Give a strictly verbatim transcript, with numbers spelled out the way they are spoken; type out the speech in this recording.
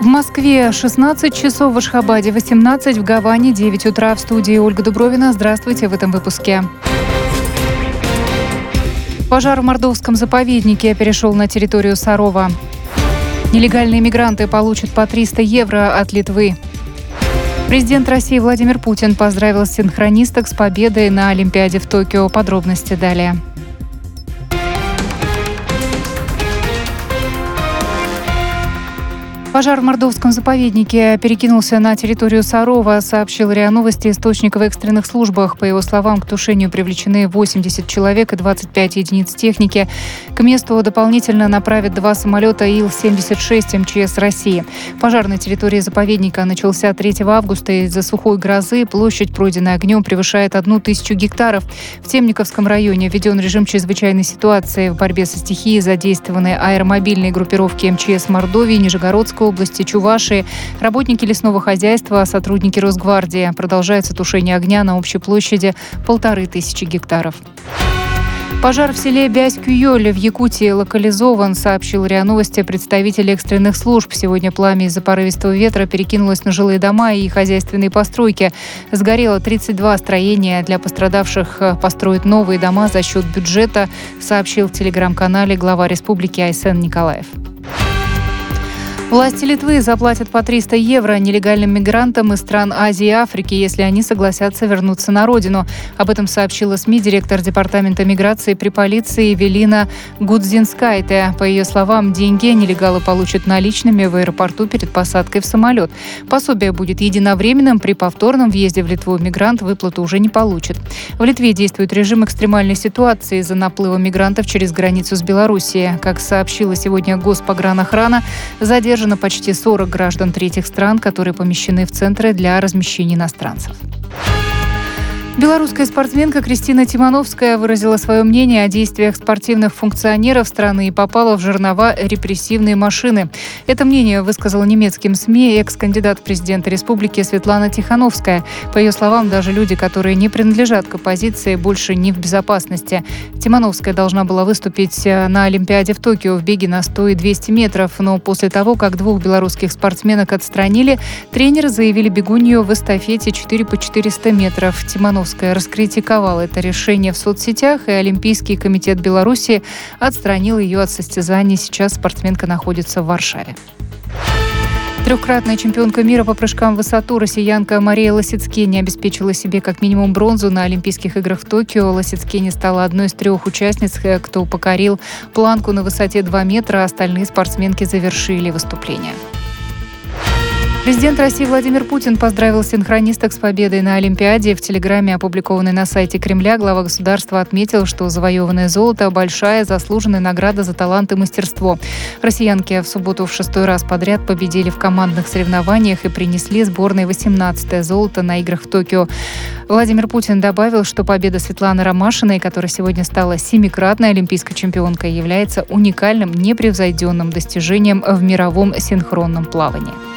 В Москве шестнадцать часов, в Ашхабаде восемнадцать, в Гаване девять утра. В студии Ольга Дубровина. Здравствуйте в этом выпуске. Пожар в Мордовском заповеднике перешел на территорию Сарова. Нелегальные мигранты получат по триста евро от Литвы. Президент России Владимир Путин поздравил синхронисток с победой на Олимпиаде в Токио. Подробности далее. Пожар в Мордовском заповеднике перекинулся на территорию Сарова, сообщил РИА Новости источник в экстренных службах. По его словам, к тушению привлечены восемьдесят человек и двадцать пять единиц техники. К месту дополнительно направят два самолета Ил семьдесят шесть эм че эс России. Пожар на территории заповедника начался третьего августа из-за сухой грозы. Площадь, пройденная огнем, превышает одну тысячу гектаров. В Темниковском районе введен режим чрезвычайной ситуации. В борьбе со стихией задействованы аэромобильные группировки эм че эс Мордовии, Нижегородской области, Чувашии, работники лесного хозяйства, сотрудники Росгвардии. Продолжается тушение огня на общей площади полторы тысячи гектаров. Пожар в селе Бясь-Кюёль в Якутии локализован, сообщил РИА Новости представитель экстренных служб. Сегодня пламя из-за порывистого ветра перекинулось на жилые дома и хозяйственные постройки. Сгорело тридцать два строения. Для пострадавших построят новые дома за счет бюджета, сообщил в телеграм-канале глава республики Айсен Николаев. Власти Литвы заплатят по триста евро нелегальным мигрантам из стран Азии и Африки, если они согласятся вернуться на родину. Об этом сообщила СМИ директор департамента миграции при полиции Велина Гудзинскайте. По ее словам, деньги нелегалы получат наличными в аэропорту перед посадкой в самолет. Пособие будет единовременным. При повторном въезде в Литву мигрант выплату уже не получит. В Литве действует режим экстремальной ситуации из-за наплыва мигрантов через границу с Белоруссией. Как сообщила сегодня Госпогранохрана, задержан почти сорок граждан третьих стран, которые помещены в центры для размещения иностранцев. Белорусская спортсменка Кристина Тимановская выразила свое мнение о действиях спортивных функционеров страны и попала в жернова репрессивной машины. Это мнение высказала немецким СМИ экс-кандидат в президенты республики Светлана Тихановская. По ее словам, даже люди, которые не принадлежат к оппозиции, больше не в безопасности. Тимановская должна была выступить на Олимпиаде в Токио в беге на сто и двести метров, но после того, как двух белорусских спортсменок отстранили, тренеры заявили бегунью в эстафете четыре по четыреста метров. Тимановская раскритиковала это решение в соцсетях, и Олимпийский комитет Беларуси отстранил ее от состязаний. Сейчас спортсменка находится в Варшаве. Трехкратная чемпионка мира по прыжкам в высоту россиянка Мария Лосицкене обеспечила себе как минимум бронзу на Олимпийских играх в Токио. Лосицкене стала одной из трех участниц, кто покорил планку на высоте два метра, а остальные спортсменки завершили выступление. Президент России Владимир Путин поздравил синхронисток с победой на Олимпиаде. В телеграмме, опубликованной на сайте Кремля, глава государства отметил, что завоеванное золото – большая заслуженная награда за талант и мастерство. Россиянки в субботу в шестой раз подряд победили в командных соревнованиях и принесли сборной восемнадцатое золото на играх в Токио. Владимир Путин добавил, что победа Светланы Ромашиной, которая сегодня стала семикратной олимпийской чемпионкой, является уникальным, непревзойденным достижением в мировом синхронном плавании.